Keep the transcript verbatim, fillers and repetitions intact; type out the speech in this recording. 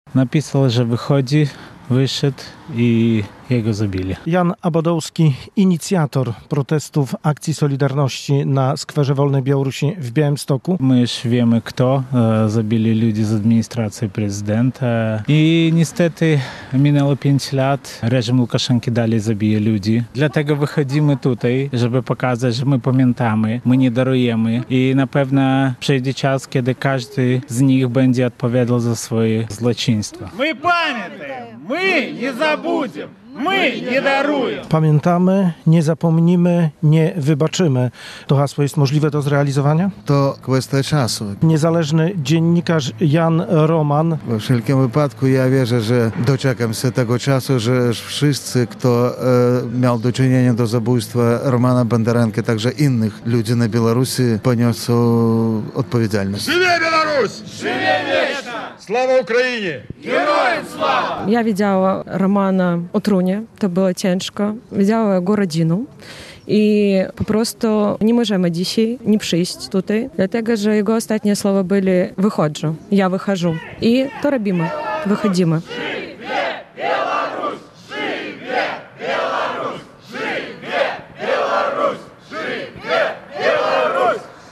Napisał, że wychodzi, wyszedł i jego zabili. Jan Abadowski, inicjator protestów Akcji Solidarności na Skwerze Wolnej Białorusi w Białymstoku. My już wiemy kto. Zabili ludzi z administracji prezydenta. I niestety minęło pięć lat. Reżim Łukaszenki dalej zabija ludzi. Dlatego wychodzimy tutaj, żeby pokazać, że my pamiętamy, my nie darujemy. I na pewno przyjdzie czas, kiedy każdy z nich będzie odpowiadał za swoje złoczyństwa. My pamiętajmy, my nie zabudem. My nie darujemy. Pamiętamy, nie zapomnimy, nie wybaczymy. To hasło jest możliwe do zrealizowania? To kwestia czasu. Niezależny dziennikarz Jan Roman. We wszelkim wypadku ja wierzę, że doczekam się tego czasu, że wszyscy, kto e, miał do czynienia do zabójstwa Romana Bondarenki, także innych ludzi na Białorusi, poniosą odpowiedzialność. Żywie Białoruś! Żywie wiecznie! Слава Україні! Героям слава! Я widziała Romana o trunie, to było ciężko. Widziała jego rodzinę i po prostu nie możemy dzisiaj nie przyjść tutaj, dlatego że jego ostatnie słowa były wychodzę, ja wychodzę i to robimy, wychodzimy.